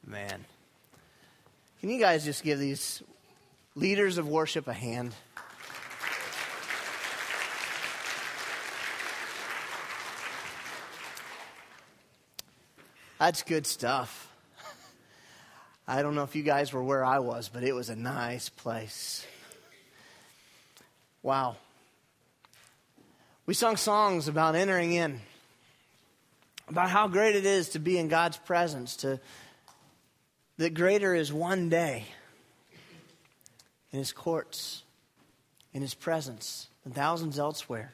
Man. Can you guys just give these leaders of worship a hand? That's good stuff. I don't know if you guys were where I was, but it was a nice place. Wow. We sung songs about entering in, about how great it is to be in God's presence, that greater is one day in His courts, in His presence, than thousands elsewhere.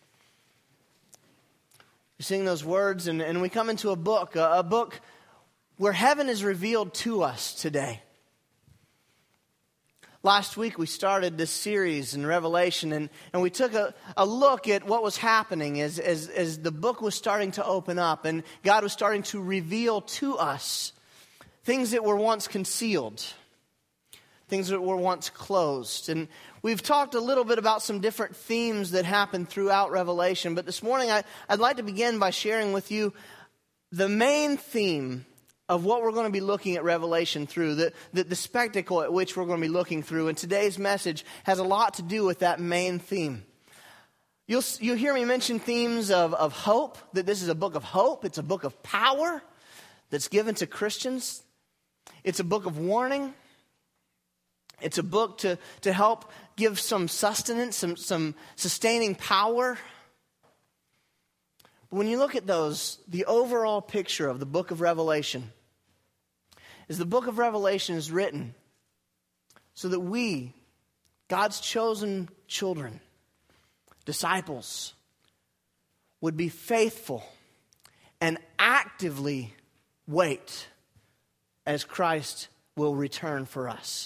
We sing those words and we come into a book where heaven is revealed to us today. Last week we started this series in Revelation and we took a look at what was happening as the book was starting to open up and God was starting to reveal to us things that were once concealed, things that were once closed. And we've talked a little bit about some different themes that happen throughout Revelation, but this morning I'd like to begin by sharing with you the main theme of what we're going to be looking at Revelation through, the spectacle at which we're going to be looking through. And today's message has a lot to do with that main theme. You'll hear me mention themes of hope, that this is a book of hope. It's a book of power that's given to Christians. It's a book of warning. It's a book to help give some sustenance, some sustaining power. But when you look at those, the overall picture of the book of Revelation is the book of Revelation is written so that we, God's chosen children, disciples, would be faithful and actively wait as Christ will return for us.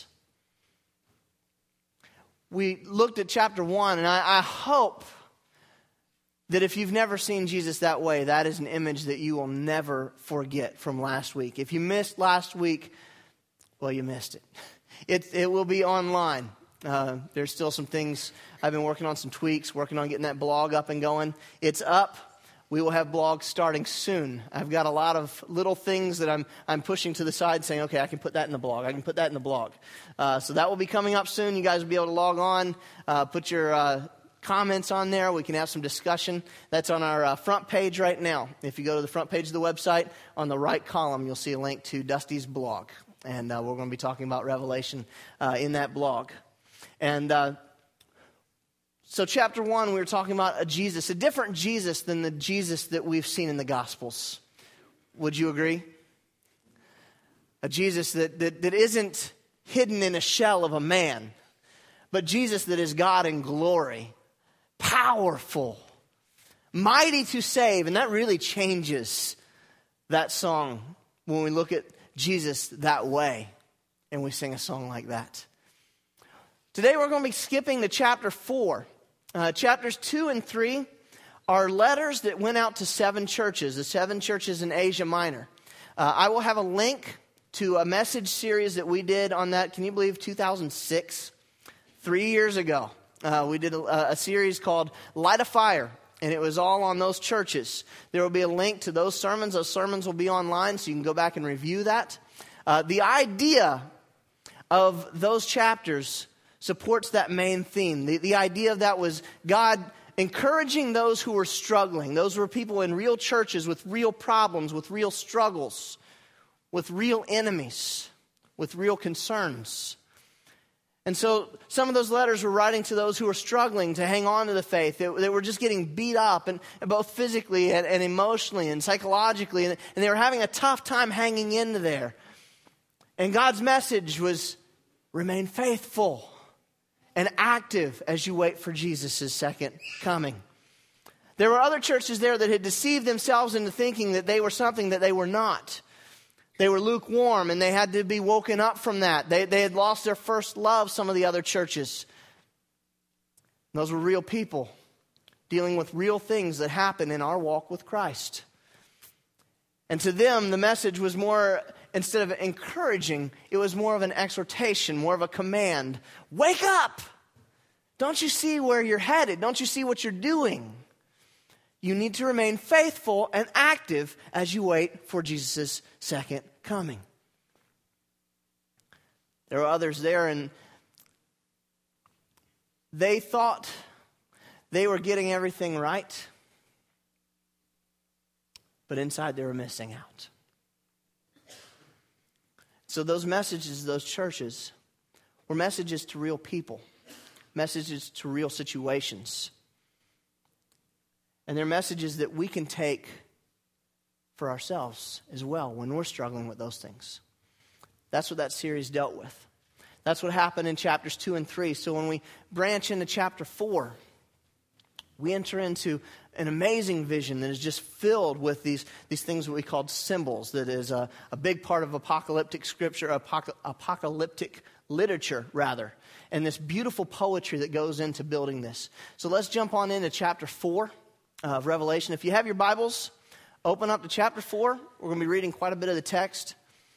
We looked at chapter 1, and I hope that if you've never seen Jesus that way, that is an image that you will never forget from last week. If you missed last week, well, you missed it. It will be online. There's still some things. I've been working on some tweaks, working on getting that blog up and going. It's up. We will have blogs starting soon. I've got a lot of little things that I'm pushing to the side saying, okay, I can put that in the blog. I can put that in the blog. So that will be coming up soon. You guys will be able to log on, put your comments on there. We can have some discussion. That's on our front page right now. If you go to the front page of the website, on the right column, you'll see a link to Dusty's blog. And we're going to be talking about Revelation in that blog. And so chapter 1, we were talking about a Jesus, a different Jesus than the Jesus that we've seen in the Gospels. Would you agree? A Jesus that isn't hidden in a shell of a man, but Jesus that is God in glory, powerful, mighty to save. And that really changes that song when we look at Jesus that way and we sing a song like that. Today we're going to be skipping to chapter 4. Chapters 2 and 3 are letters that went out to 7 churches, the 7 churches in Asia Minor. I will have a link to a message series that we did on that, can you believe, 2006? 3 years ago. We did a series called Light a Fire, and it was all on those churches. There will be a link to those sermons. Those sermons will be online, so you can go back and review that. The idea of those chapters supports that main theme. The idea of that was God encouraging those who were struggling. Those were people in real churches with real problems, with real struggles, with real enemies, with real concerns. And so some of those letters were writing to those who were struggling to hang on to the faith. They were just getting beat up, and both physically and emotionally and psychologically. And they were having a tough time hanging into there. And God's message was, remain faithful and active as you wait for Jesus' second coming. There were other churches there that had deceived themselves into thinking that they were something that they were not. They were lukewarm, and they had to be woken up from that. They had lost their first love, some of the other churches. And those were real people dealing with real things that happen in our walk with Christ. And to them, the message was more, instead of encouraging, it was more of an exhortation, more of a command. Wake up! Don't you see where you're headed? Don't you see what you're doing? You need to remain faithful and active as you wait for Jesus' second coming. There were others there, and they thought they were getting everything right, but inside they were missing out. So those messages, those churches, were messages to real people, messages to real situations. And they're messages that we can take for ourselves as well when we're struggling with those things. That's what that series dealt with. That's what happened in chapters 2 and 3. So when we branch into chapter 4, we enter into an amazing vision that is just filled with these things that we called symbols. That is a big part of apocalyptic scripture, apocalyptic literature, rather. And this beautiful poetry that goes into building this. So let's jump on into chapter 4 of Revelation. If you have your Bibles, open up to chapter 4. We're going to be reading quite a bit of the text.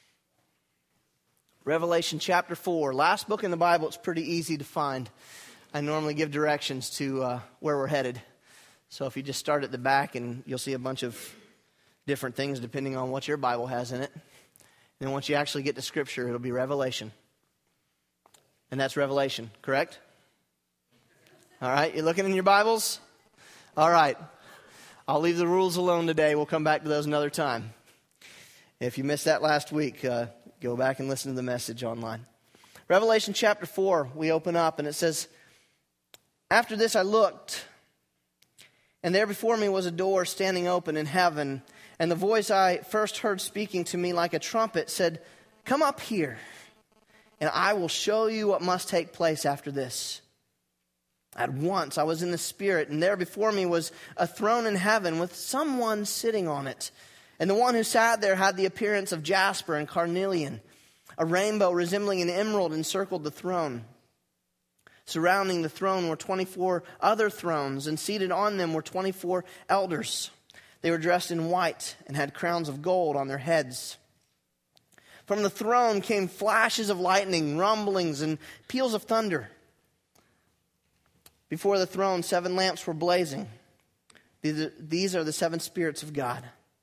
Revelation chapter 4. Last book in the Bible. It's pretty easy to find. I normally give directions to where we're headed. So if you just start at the back, and you'll see a bunch of different things depending on what your Bible has in it. And then once you actually get to Scripture, it'll be Revelation. And that's Revelation, correct? All right, you looking in your Bibles? All right. I'll leave the rules alone today. We'll come back to those another time. If you missed that last week, go back and listen to the message online. Revelation chapter 4, we open up, and it says, "After this I looked, and there before me was a door standing open in heaven. And the voice I first heard speaking to me like a trumpet said, 'Come up here, and I will show you what must take place after this.' At once I was in the Spirit, and there before me was a throne in heaven with someone sitting on it. And the one who sat there had the appearance of jasper and carnelian. A rainbow resembling an emerald encircled the throne. Surrounding the throne were 24 other thrones, and seated on them were 24 elders. They were dressed in white and had crowns of gold on their heads. From the throne came flashes of lightning, rumblings, and peals of thunder. Before the throne, 7 lamps were blazing. These are the 7 spirits of God."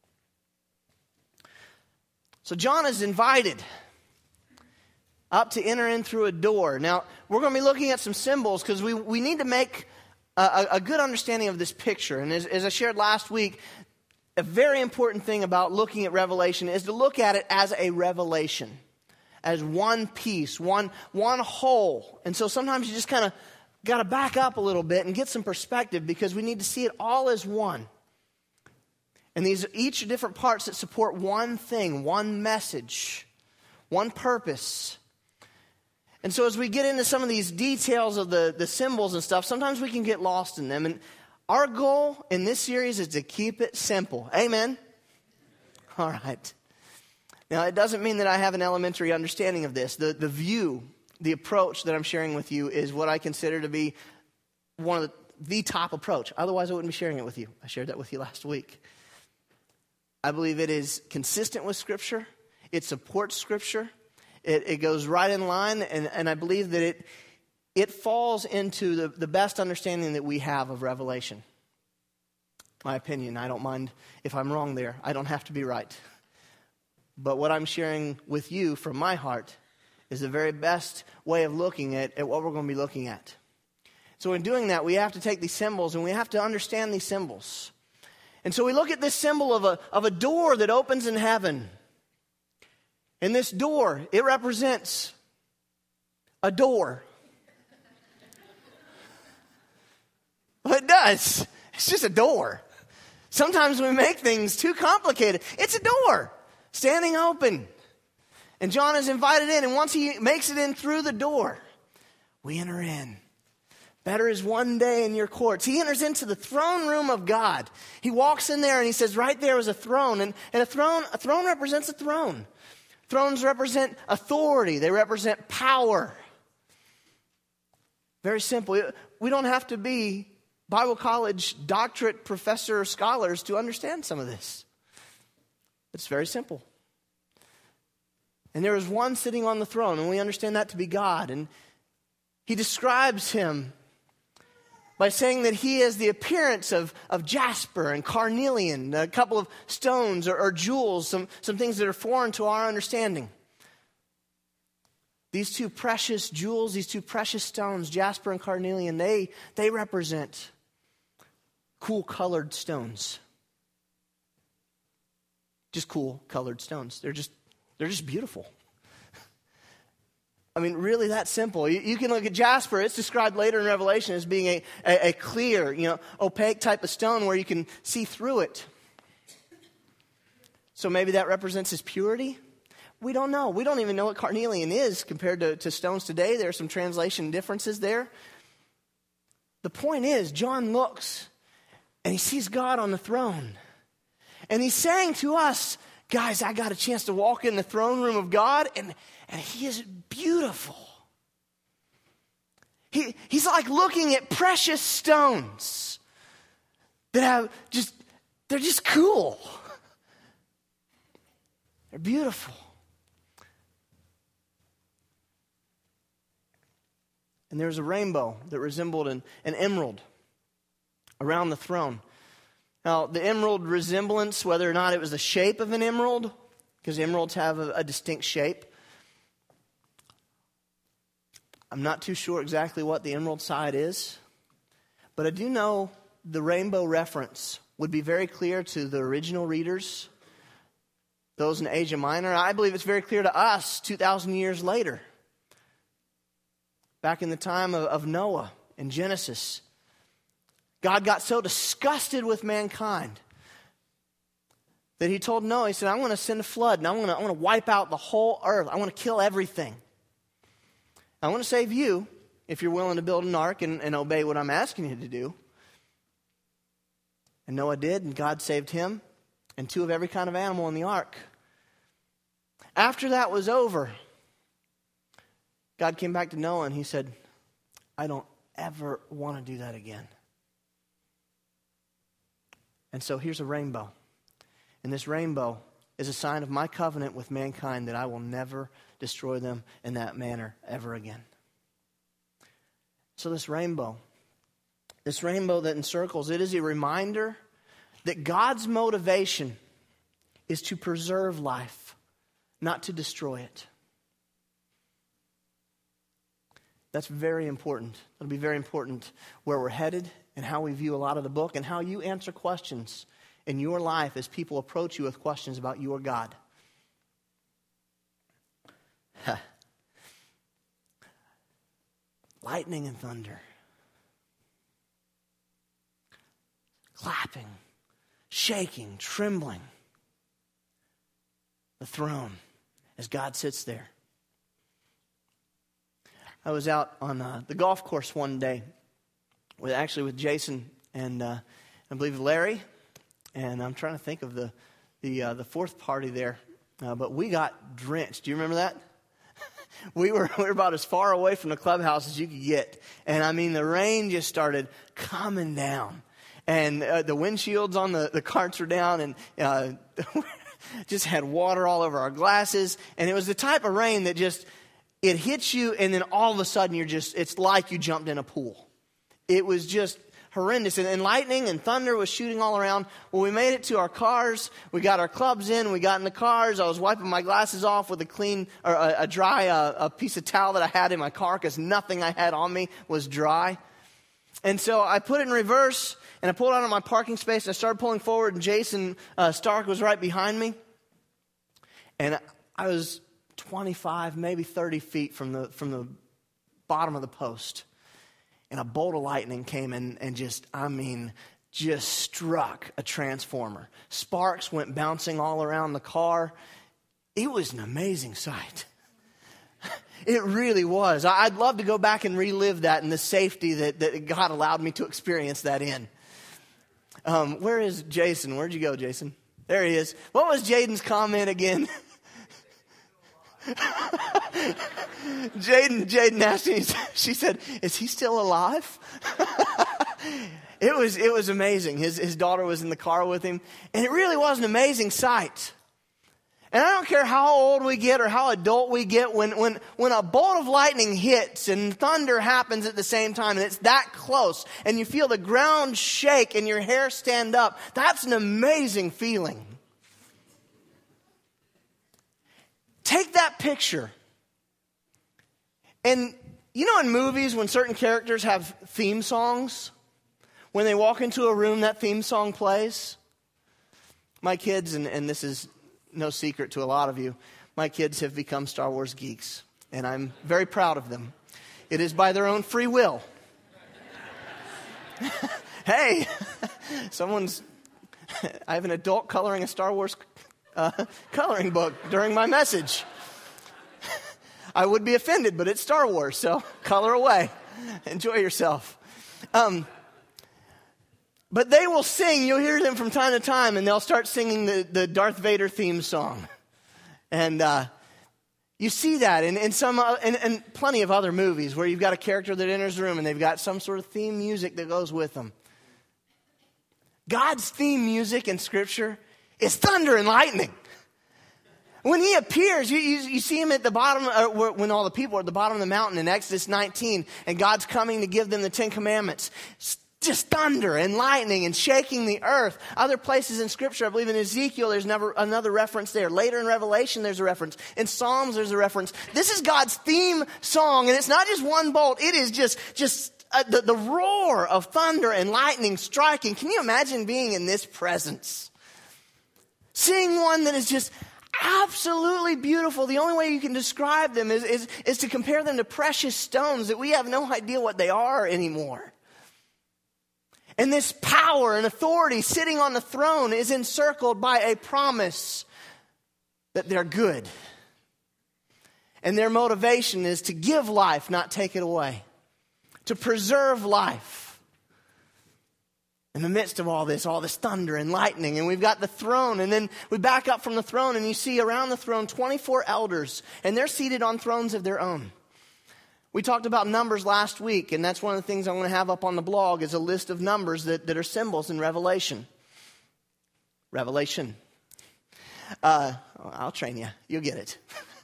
So John is invited up to enter in through a door. Now, we're going to be looking at some symbols because we need to make a good understanding of this picture. And as I shared last week, a very important thing about looking at Revelation is to look at it as a revelation, as one piece, one whole. And so sometimes you just kind of got to back up a little bit and get some perspective because we need to see it all as one. And these each are different parts that support one thing, one message, one purpose. And so as we get into some of these details of the symbols and stuff, sometimes we can get lost in them. And our goal in this series is to keep it simple. Amen? All right. Now, it doesn't mean that I have an elementary understanding of this. The view, the approach that I'm sharing with you is what I consider to be one of the top approach. Otherwise, I wouldn't be sharing it with you. I shared that with you last week. I believe it is consistent with Scripture. It supports Scripture. It goes right in line, and I believe that it falls into the best understanding that we have of Revelation. My opinion, I don't mind if I'm wrong there. I don't have to be right. But what I'm sharing with you from my heart is the very best way of looking at what we're going to be looking at. So in doing that, we have to take these symbols, and we have to understand these symbols. And so we look at this symbol of a door that opens in heaven. And this door, it represents a door. Well, it does. It's just a door. Sometimes we make things too complicated. It's a door standing open. And John is invited in, and once he makes it in through the door, we enter in. Better is one day in your courts. He enters into the throne room of God. He walks in there and he says, right there is a throne. And a throne represents a throne. Thrones represent authority. They represent power. Very simple. We don't have to be Bible college doctorate professor or scholars to understand some of this. It's very simple. And there is one sitting on the throne, and we understand that to be God. And he describes him by saying that he has the appearance of jasper and carnelian, a couple of stones or jewels, some things that are foreign to our understanding. These two precious jewels, these two precious stones, jasper and carnelian, they represent cool colored stones. Just cool colored stones. They're just beautiful. I mean, really that simple. You can look at jasper. It's described later in Revelation as being a clear, opaque type of stone where you can see through it. So maybe that represents his purity. We don't know. We don't even know what carnelian is compared to stones today. There are some translation differences there. The point is, John looks and he sees God on the throne. And he's saying to us, guys, I got a chance to walk in the throne room of God, and he is beautiful. He's like looking at precious stones that they're just cool. They're beautiful. And there's a rainbow that resembled an emerald around the throne. Now, the emerald resemblance, whether or not it was the shape of an emerald, because emeralds have a distinct shape. I'm not too sure exactly what the emerald side is, but I do know the rainbow reference would be very clear to the original readers, those in Asia Minor. I believe it's very clear to us 2,000 years later. Back in the time of Noah in Genesis, God got so disgusted with mankind that he told Noah, he said, I'm going to send a flood and I'm going to wipe out the whole earth. I want to kill everything. I want to save you if you're willing to build an ark and obey what I'm asking you to do. And Noah did, and God saved him and 2 of every kind of animal in the ark. After that was over, God came back to Noah and he said, I don't ever want to do that again. And so here's a rainbow. And this rainbow is a sign of my covenant with mankind that I will never destroy them in that manner ever again. So this rainbow that encircles, it is a reminder that God's motivation is to preserve life, not to destroy it. That's very important. It'll be very important where we're headed and how we view a lot of the book and how you answer questions in your life as people approach you with questions about your God. Lightning and thunder. Clapping, shaking, trembling. The throne as God sits there. I was out on the golf course one day with Jason and I believe Larry, and I'm trying to think of the fourth party there, but we got drenched. Do you remember that? We were about as far away from the clubhouse as you could get, and I mean the rain just started coming down, and the windshields on the carts were down, and just had water all over our glasses, and it was the type of rain that just it hits you, and then all of a sudden it's like you jumped in a pool. It was just horrendous. And lightning and thunder was shooting all around. Well, we made it to our cars. We got our clubs in. We got in the cars. I was wiping my glasses off with a dry piece of towel that I had in my car because nothing I had on me was dry. And so I put it in reverse, and I pulled out of my parking space, and I started pulling forward, and Jason Stark was right behind me. And I was 25, maybe 30 feet from the bottom of the post. And a bolt of lightning came and just struck a transformer. Sparks went bouncing all around the car. It was an amazing sight. It really was. I'd love to go back and relive that in the safety that God allowed me to experience that in. Where is Jason? Where'd you go, Jason? There he is. What was Jaden's comment again? Jaden asked me, she said, is he still alive? It was amazing. His daughter was in the car with him, and it really was an amazing sight. And I don't care how old we get or how adult we get, when a bolt of lightning hits and thunder happens at the same time, and it's that close, and you feel the ground shake and your hair stand up, that's an amazing feeling. Take that picture And you know in movies when certain characters have theme songs, when they walk into a room, that theme song plays? My kids, and this is no secret to a lot of you, my kids have become Star Wars geeks, and I'm very proud of them. It is by their own free will. Hey, I have an adult coloring a Star Wars coloring book during my message. I would be offended, but it's Star Wars, so color away. Enjoy yourself. But they will sing, you'll hear them from time to time, and they'll start singing the Darth Vader theme song. And you see that in some and plenty of other movies where you've got a character that enters the room and they've got some sort of theme music that goes with them. God's theme music in Scripture is thunder and lightning. When he appears, you see him at the bottom, when all the people are at the bottom of the mountain in Exodus 19, and God's coming to give them the 10 Commandments. Just thunder and lightning and shaking the earth. Other places in Scripture, I believe in Ezekiel, there's another reference there. Later in Revelation, there's a reference. In Psalms, there's a reference. This is God's theme song, and it's not just one bolt. It is just the roar of thunder and lightning striking. Can you imagine being in this presence? Seeing one that is just absolutely beautiful. The only way you can describe them is to compare them to precious stones that we have no idea what they are anymore. And this power and authority sitting on the throne is encircled by a promise that they're good. And their motivation is to give life, not take it away. To preserve life. In the midst of all this thunder and lightning, and we've got the throne, and then we back up from the throne, and you see around the throne 24 elders, and they're seated on thrones of their own. We talked about numbers last week, and that's one of the things I want to have up on the blog is a list of numbers that are symbols in Revelation. Revelation. I'll train you. You'll get it.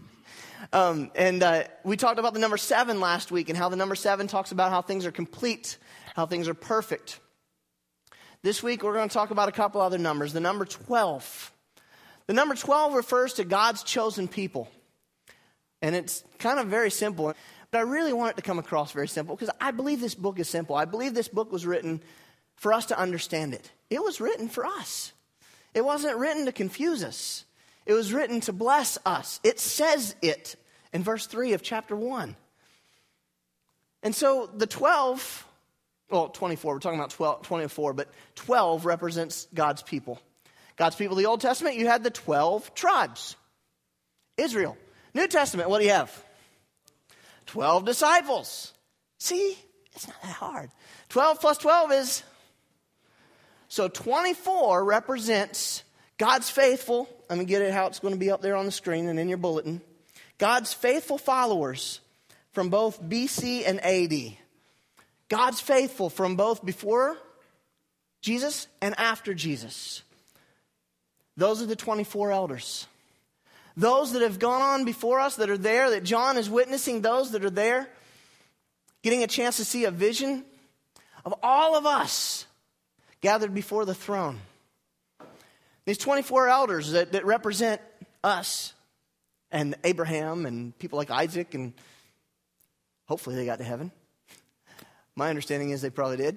We talked about the number 7 last week and how the number 7 talks about how things are complete, how things are perfect. This week, we're going to talk about a couple other numbers. The number 12. The number 12 refers to God's chosen people. And it's kind of very simple. But I really want it to come across very simple because I believe this book is simple. I believe this book was written for us to understand it. It was written for us. It wasn't written to confuse us. It was written to bless us. It says it in verse 3 of chapter 1. And so the 12... Well, 24, we're talking about 24, but 12 represents God's people. God's people, the Old Testament, you had the 12 tribes. Israel. New Testament, what do you have? 12 disciples. See, it's not that hard. 12 plus 12 is... So 24 represents God's faithful. Let me get it how it's going to be up there on the screen and in your bulletin. God's faithful followers from both BC and AD. God's faithful from both before Jesus and after Jesus. Those are the 24 elders. Those that have gone on before us, that are there, that John is witnessing, those that are there, getting a chance to see a vision of all of us gathered before the throne. These 24 elders that represent us and Abraham and people like Isaac, and hopefully they got to heaven. My understanding is they probably did.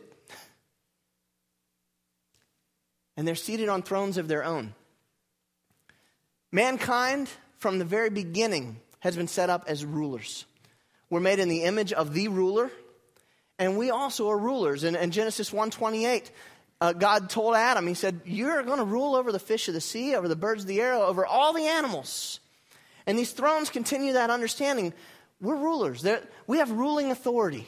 And they're seated on thrones of their own. Mankind, from the very beginning, has been set up as rulers. We're made in the image of the ruler, and we also are rulers. In Genesis 1:28, God told Adam, he said, you're going to rule over the fish of the sea, over the birds of the air, over all the animals. And these thrones continue that understanding. We're rulers. We have ruling authority.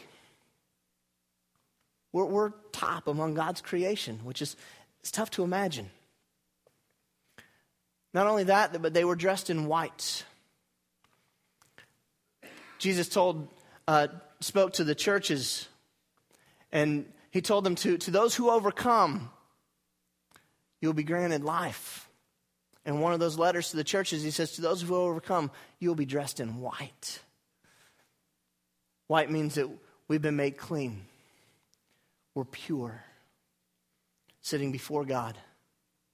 We're top among God's creation, which is it's tough to imagine. Not only that, but they were dressed in white. Jesus spoke to the churches, and he told them to those who overcome, you'll be granted life. And one of those letters to the churches, he says, to those who overcome, you'll be dressed in white. White means that we've been made clean. We're pure, sitting before God.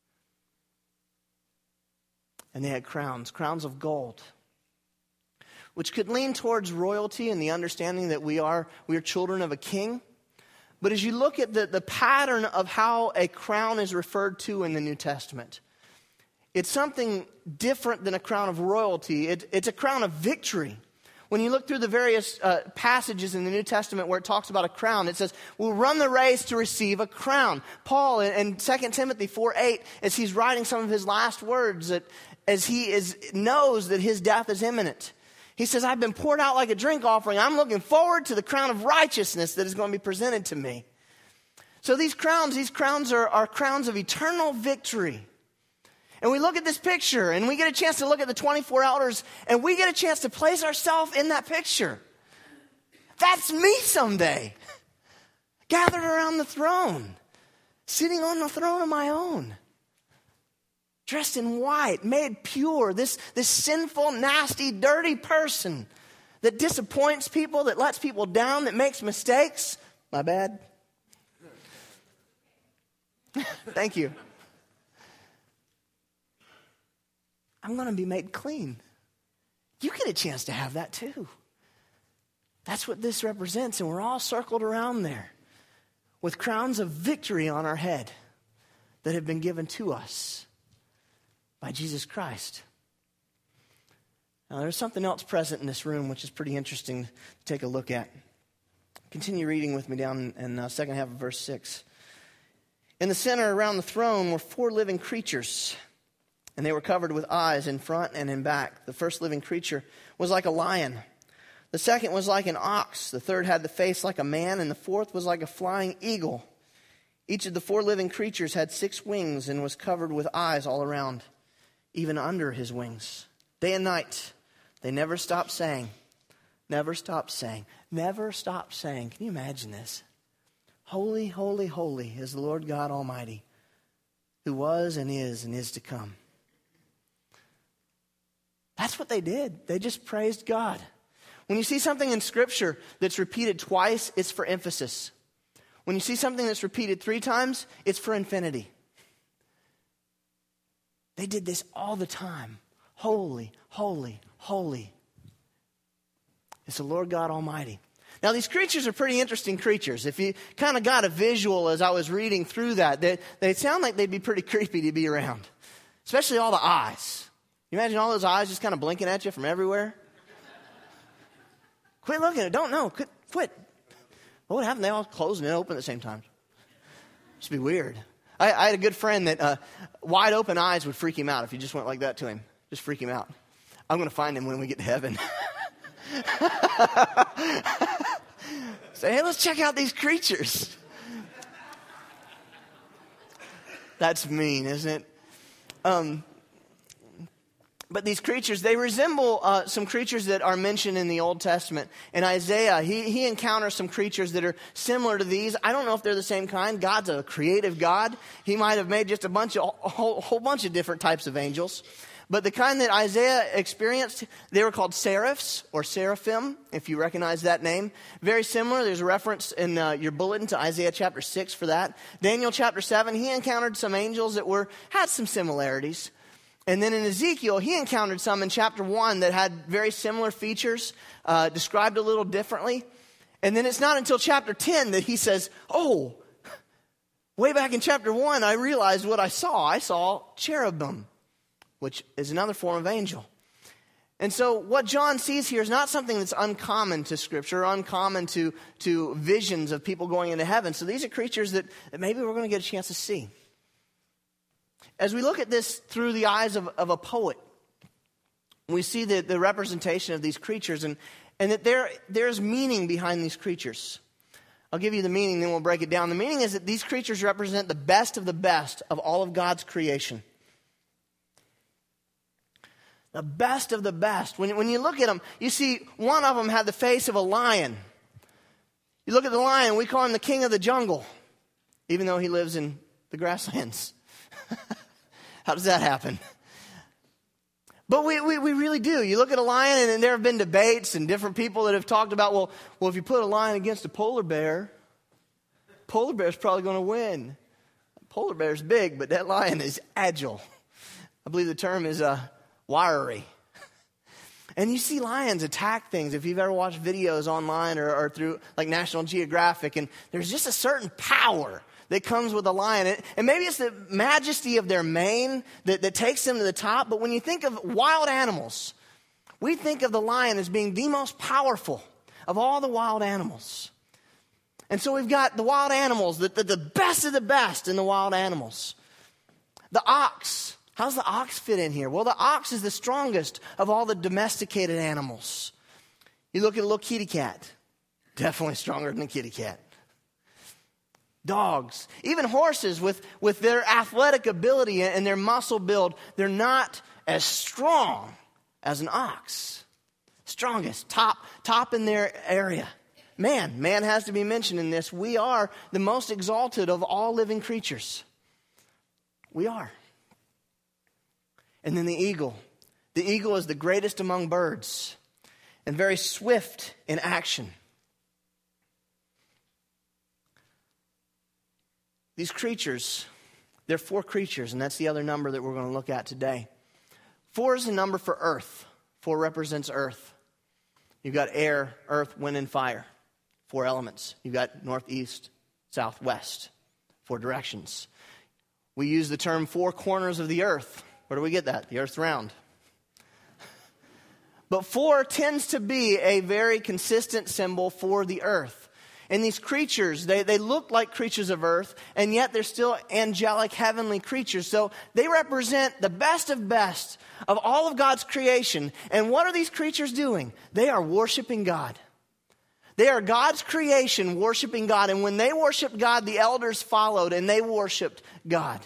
And they had crowns of gold. which could lean towards royalty and the understanding that we are children of a king. But as you look at the pattern of how a crown is referred to in the New Testament, it's something different than a crown of royalty. It's a crown of victory. When you look through the various passages in the New Testament where it talks about a crown, it says, we'll run the race to receive a crown. Paul in 2 Timothy 4:8, as he's writing some of his last words, as he knows that his death is imminent, he says, I've been poured out like a drink offering. I'm looking forward to the crown of righteousness that is going to be presented to me. So these crowns are crowns of eternal victory. And we look at this picture and we get a chance to look at the 24 elders and we get a chance to place ourselves in that picture. That's me someday. Gathered around the throne. Sitting on the throne of my own. Dressed in white, made pure. This sinful, nasty, dirty person that disappoints people, that lets people down, that makes mistakes. My bad. Thank you. I'm going to be made clean. You get a chance to have that too. That's what this represents, and we're all circled around there with crowns of victory on our head that have been given to us by Jesus Christ. Now, there's something else present in this room which is pretty interesting to take a look at. Continue reading with me down in the second half of verse 6. In the center around the throne were 4 living creatures, and they were covered with eyes in front and in back. The first living creature was like a lion. The second was like an ox. The third had the face like a man, and the fourth was like a flying eagle. Each of the 4 living creatures had 6 wings and was covered with eyes all around, even under his wings. Day and night, they never stopped saying, never stopped saying, never stopped saying. Can you imagine this? Holy, holy, holy is the Lord God Almighty, who was and is to come. That's what they did. They just praised God. When you see something in Scripture that's repeated twice, it's for emphasis. When you see something that's repeated 3 times, it's for infinity. They did this all the time. Holy, holy, holy. It's the Lord God Almighty. Now, these creatures are pretty interesting creatures. If you kind of got a visual as I was reading through that, they sound like they'd be pretty creepy to be around. Especially all the eyes. You imagine all those eyes just kind of blinking at you from everywhere? Quit looking at it. Don't know. Quit. What would happen? They all close and open at the same time. It'd be weird. I had a good friend that wide open eyes would freak him out if you just went like that to him. Just freak him out. I'm going to find him when we get to heaven. Say, hey, let's check out these creatures. That's mean, isn't it? But these creatures, they resemble some creatures that are mentioned in the Old Testament. In Isaiah, he encounters some creatures that are similar to these. I don't know if they're the same kind. God's a creative God. He might have made just a whole bunch of different types of angels. But the kind that Isaiah experienced, they were called seraphs or seraphim, if you recognize that name. Very similar. There's a reference in your bulletin to Isaiah chapter 6 for that. Daniel chapter 7, he encountered some angels that had some similarities. And then in Ezekiel, he encountered some in chapter 1 that had very similar features, described a little differently. And then it's not until chapter 10 that he says, oh, way back in chapter 1, I realized what I saw. I saw cherubim, which is another form of angel. And so what John sees here is not something that's uncommon to Scripture, or uncommon to visions of people going into heaven. So these are creatures that maybe we're going to get a chance to see. As we look at this through the eyes of a poet, we see the representation of these creatures and that there's meaning behind these creatures. I'll give you the meaning, then we'll break it down. The meaning is that these creatures represent the best of all of God's creation. The best of the best. When you look at them, you see one of them had the face of a lion. You look at the lion, we call him the king of the jungle, even though he lives in the grasslands. How does that happen? But we really do. You look at a lion, and there have been debates and different people that have talked about, well, if you put a lion against a polar bear's probably going to win. Polar bear's big, but that lion is agile. I believe the term is wiry. And you see lions attack things if you've ever watched videos online or through like National Geographic. And there's just a certain power that comes with a lion. And maybe it's the majesty of their mane that takes them to the top. But when you think of wild animals, we think of the lion as being the most powerful of all the wild animals. And so we've got the wild animals, the best of the best in the wild animals. The ox. How does the ox fit in here? Well, the ox is the strongest of all the domesticated animals. You look at a little kitty cat. Definitely stronger than a kitty cat. Dogs. Even horses with their athletic ability and their muscle build, they're not as strong as an ox. Strongest. Top in their area. Man has to be mentioned in this. We are the most exalted of all living creatures. We are. And then the eagle. The eagle is the greatest among birds and very swift in action. These creatures, they're 4 creatures, and that's the other number that we're going to look at today. 4 is the number for earth. 4 represents earth. You've got air, earth, wind, and fire. 4 elements. You've got northeast, southwest. 4 directions. We use the term 4 corners of the earth. Where do we get that? The earth's round. But 4 tends to be a very consistent symbol for the earth. And these creatures, they look like creatures of earth, and yet they're still angelic, heavenly creatures. So they represent the best of all of God's creation. And what are these creatures doing? They are worshiping God. They are God's creation worshiping God. And when they worshiped God, the elders followed and they worshiped God.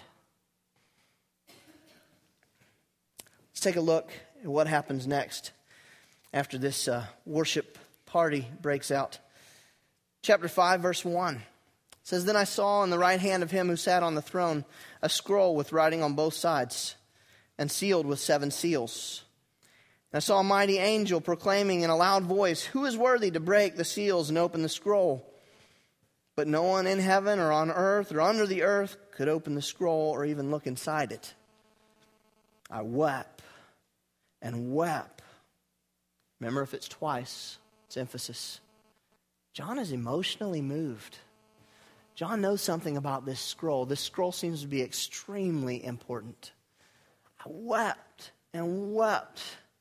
Let's take a look at what happens next after this worship party breaks out. Chapter 5, verse 1 says, "Then I saw in the right hand of him who sat on the throne a scroll with writing on both sides and sealed with 7 seals. And I saw a mighty angel proclaiming in a loud voice, 'Who is worthy to break the seals and open the scroll?' But no one in heaven or on earth or under the earth could open the scroll or even look inside it. I wept and wept." Remember, if it's twice, it's emphasis. John is emotionally moved. John knows something about this scroll. This scroll seems to be extremely important. I wept and wept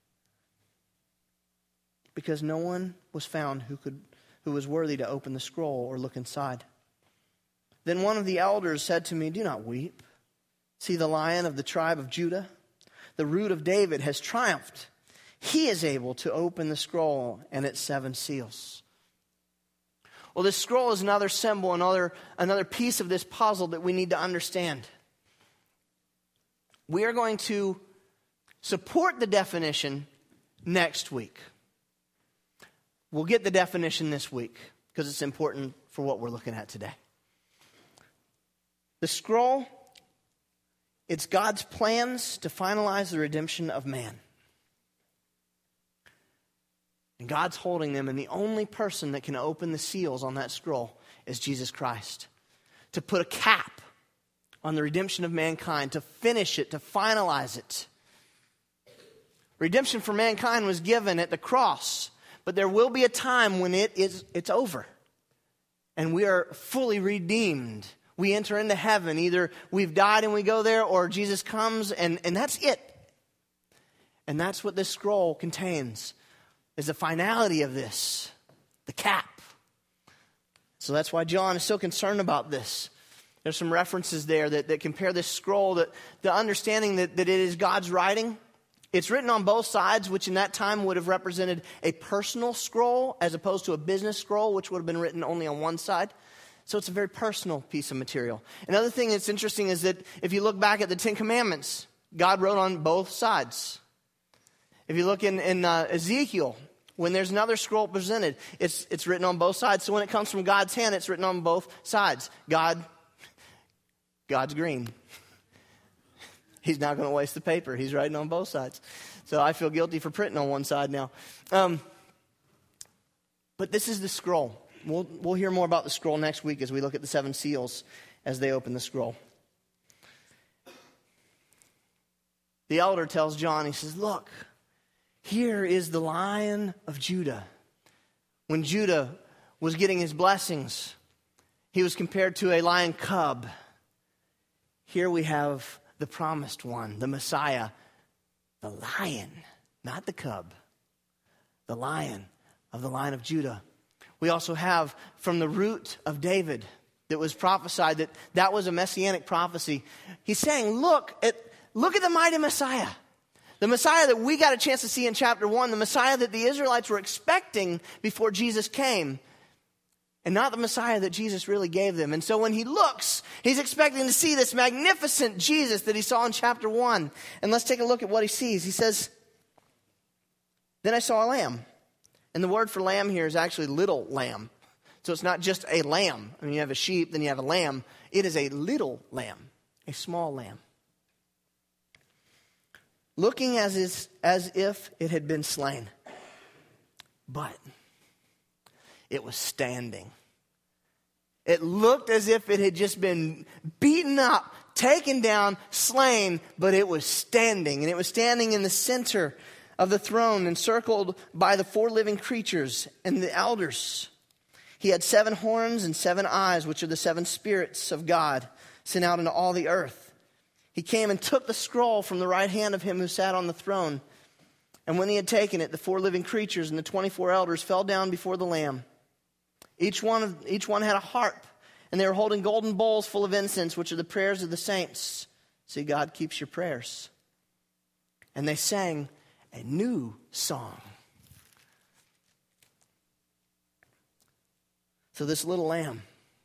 because no one was found who was worthy to open the scroll or look inside. Then one of the elders said to me, "Do not weep. See, the Lion of the tribe of Judah, the Root of David, has triumphed. He is able to open the scroll and its 7 seals." Well, this scroll is another symbol, another piece of this puzzle that we need to understand. We are going to support the definition next week. We'll get the definition this week because it's important for what we're looking at today. The scroll, it's God's plans to finalize the redemption of man. And God's holding them, and the only person that can open the seals on that scroll is Jesus Christ. To put a cap on the redemption of mankind, to finish it, to finalize it. Redemption for mankind was given at the cross, but there will be a time when it's over. And we are fully redeemed. We enter into heaven. Either we've died and we go there, or Jesus comes and that's it. And that's what this scroll contains. Is the finality of this, the cap. So that's why John is so concerned about this. There's some references there that compare this scroll, that the understanding that it is God's writing. It's written on both sides, which in that time would have represented a personal scroll as opposed to a business scroll, which would have been written only on one side. So it's a very personal piece of material. Another thing that's interesting is that if you look back at the 10 Commandments, God wrote on both sides. If you look in Ezekiel, when there's another scroll presented, it's written on both sides. So when it comes from God's hand, it's written on both sides. God's green. He's not going to waste the paper. He's writing on both sides. So I feel guilty for printing on one side now. But this is the scroll. We'll hear more about the scroll next week as we look at the 7 seals as they open the scroll. The elder tells John, he says, "Look, Here is the Lion of Judah. When Judah was getting his blessings, he was compared to a lion cub. Here we have the promised one, the Messiah, the lion, not the cub, the lion of the line of Judah. We also have from the root of David that was prophesied that was a messianic prophecy. He's saying, look at the mighty Messiah. The Messiah that we got a chance to see in chapter 1, the Messiah that the Israelites were expecting before Jesus came, and not the Messiah that Jesus really gave them. And so when he looks, he's expecting to see this magnificent Jesus that he saw in chapter 1. And let's take a look at what he sees. He says, then I saw a lamb. And the word for lamb here is actually little lamb. So it's not just a lamb. I mean, you have a sheep, then you have a lamb. It is a little lamb, a small lamb, looking as if it had been slain. But it was standing. It looked as if it had just been beaten up, taken down, slain, but it was standing. And it was standing in the center of the throne, encircled by the 4 living creatures and the elders. He had 7 horns and 7 eyes, which are the 7 spirits of God sent out into all the earth. He came and took the scroll from the right hand of him who sat on the throne. And when he had taken it, the 4 living creatures and the 24 elders fell down before the Lamb. Each one had a harp, and they were holding golden bowls full of incense, which are the prayers of the saints. See, God keeps your prayers. And they sang a new song. So this little lamb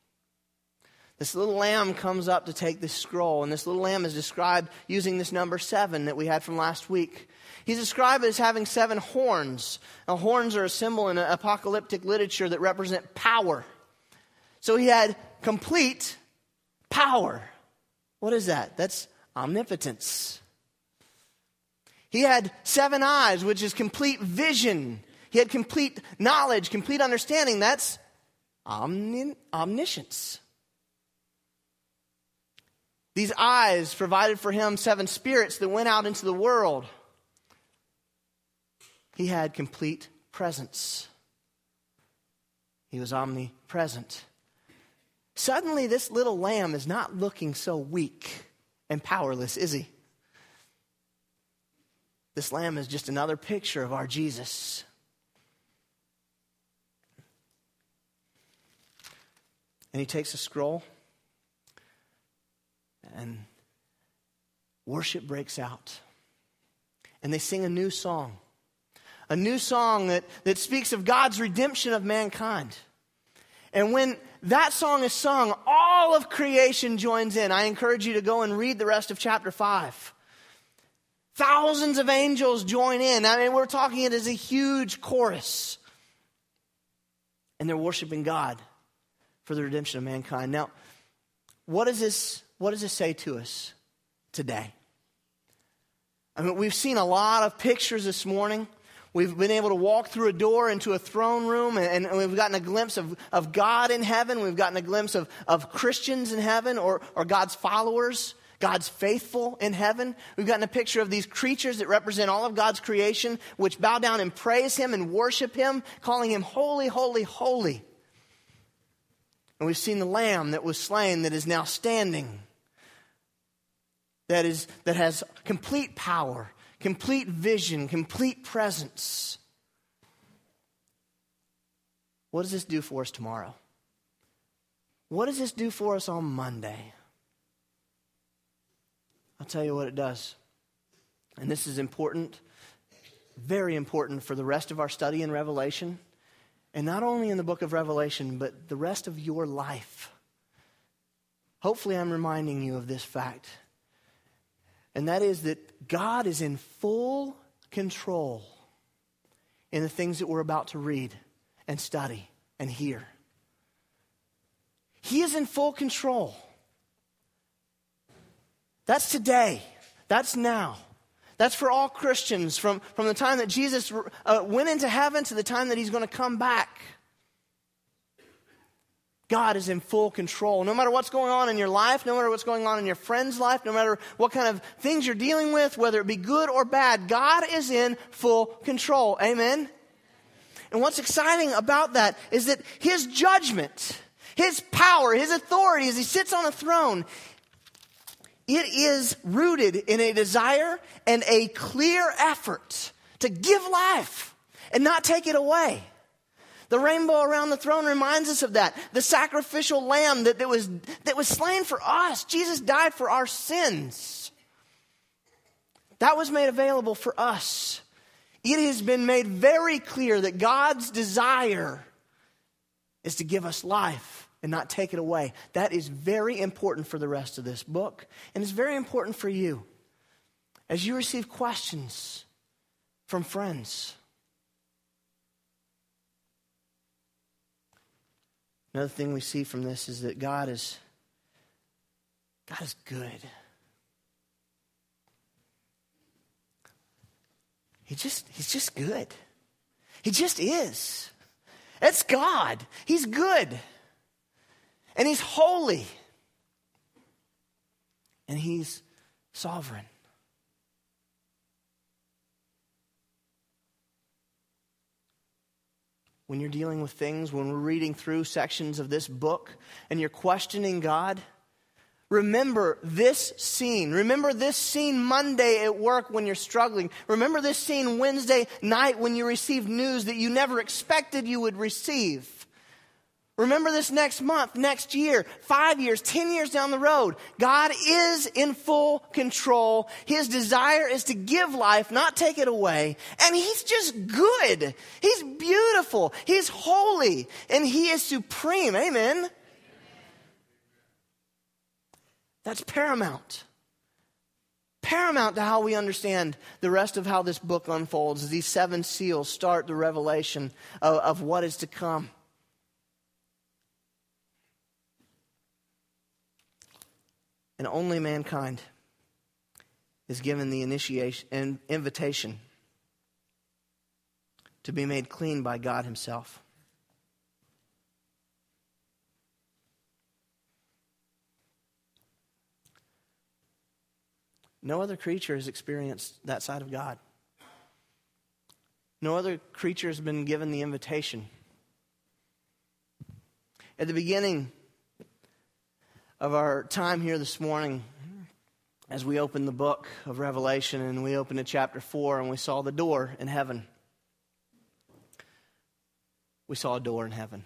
comes up to take this scroll, and this little lamb is described using this number 7 that we had from last week. He's described as having 7 horns. Now, horns are a symbol in apocalyptic literature that represent power. So he had complete power. What is that? That's omnipotence. He had 7 eyes, which is complete vision. He had complete knowledge, complete understanding. That's omniscience. These eyes provided for him 7 spirits that went out into the world. He had complete presence. He was omnipresent. Suddenly, this little lamb is not looking so weak and powerless, is he? This lamb is just another picture of our Jesus. And he takes a scroll, and worship breaks out. And they sing a new song. A new song that speaks of God's redemption of mankind. And when that song is sung, all of creation joins in. I encourage you to go and read the rest of chapter 5. Thousands of angels join in. I mean, we're talking it as a huge chorus. And they're worshiping God for the redemption of mankind. Now, what does this say to us today? I mean, we've seen a lot of pictures this morning. We've been able to walk through a door into a throne room, and we've gotten a glimpse of God in heaven. We've gotten a glimpse of Christians in heaven, or God's followers, God's faithful in heaven. We've gotten a picture of these creatures that represent all of God's creation, which bow down and praise Him and worship Him, calling Him holy, holy, holy. And we've seen the Lamb that was slain that is now standing, that has complete power, complete vision, complete presence. What does this do for us tomorrow? What does this do for us on Monday? I'll tell you what it does. And this is important, very important for the rest of our study in Revelation. And not only in the book of Revelation, but the rest of your life. Hopefully I'm reminding you of this fact. And that is that God is in full control in the things that we're about to read and study and hear. He is in full control. That's today. That's now. That's for all Christians from the time that Jesus went into heaven to the time that He's going to come back. God is in full control. No matter what's going on in your life, no matter what's going on in your friend's life, no matter what kind of things you're dealing with, whether it be good or bad, God is in full control. Amen? And what's exciting about that is that His judgment, His power, His authority as He sits on a throne, it is rooted in a desire and a clear effort to give life and not take it away. The rainbow around the throne reminds us of that. The sacrificial lamb that was slain for us. Jesus died for our sins. That was made available for us. It has been made very clear that God's desire is to give us life and not take it away. That is very important for the rest of this book. And it's very important for you as you receive questions from friends. Another thing we see from this is that God is good. He's just good. He just is. It's God. He's good. And He's holy. And He's sovereign. When you're dealing with things, when we're reading through sections of this book and you're questioning God, remember this scene. Remember this scene Monday at work when you're struggling. Remember this scene Wednesday night when you received news that you never expected you would receive. Remember this next month, next year, 5 years, 10 years down the road. God is in full control. His desire is to give life, not take it away. And He's just good. He's beautiful. He's holy. And He is supreme. Amen? That's paramount. Paramount to how we understand the rest of how this book unfolds as these 7 seals start the revelation of what is to come. And only mankind is given the initiation and invitation to be made clean by God Himself. No other creature has experienced that side of God. No other creature has been given the invitation. At the beginning of our time here this morning, as we opened the book of Revelation and we opened to chapter 4 and we saw the door in heaven. We saw a door in heaven.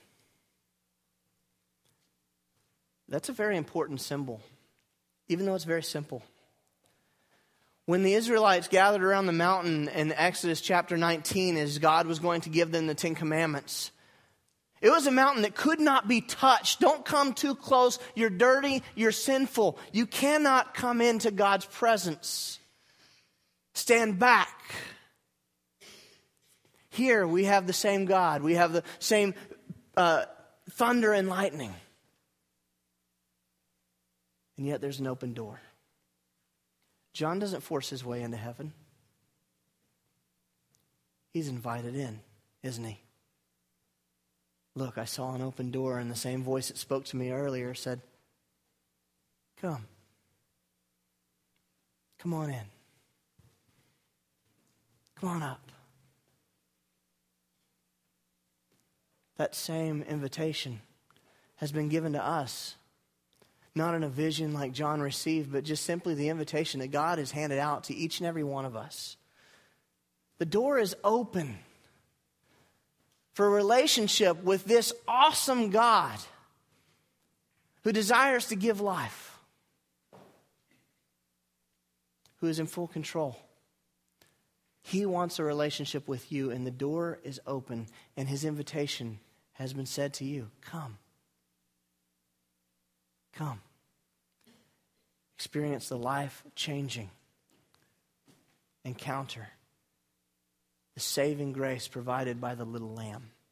That's a very important symbol, even though it's very simple. When the Israelites gathered around the mountain in Exodus chapter 19 as God was going to give them the 10 Commandments, it was a mountain that could not be touched. Don't come too close. You're dirty. You're sinful. You cannot come into God's presence. Stand back. Here we have the same God. We have the same thunder and lightning. And yet there's an open door. John doesn't force his way into heaven. He's invited in, isn't he? Look, I saw an open door, and the same voice that spoke to me earlier said, come. Come on in. Come on up. That same invitation has been given to us. Not in a vision like John received, but just simply the invitation that God has handed out to each and every one of us. The door is open for a relationship with this awesome God who desires to give life, who is in full control. He wants a relationship with you, and the door is open, and His invitation has been said to you. Come. Come. Experience the life-changing encounter, the saving grace provided by the little lamb.